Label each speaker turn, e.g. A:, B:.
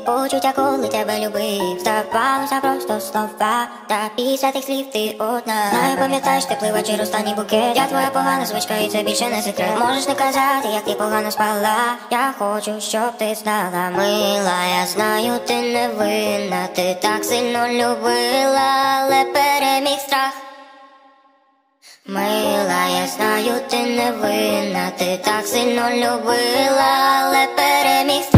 A: почуття, коли тебе любив. Здавалося просто слова, та після тих слів ти одна. Знаю, пам'ятаєш, теплий вечір, останній букет. Я твоя погана звичка, і це більше не секрет. Можеш не казати, як ти погано спала. Я хочу, щоб ти знала, мила. Я знаю, ти не винна, ти так сильно любила, але переміг страх. Мила, я знаю, ти не винна, ти так сильно любила, але переміг страх.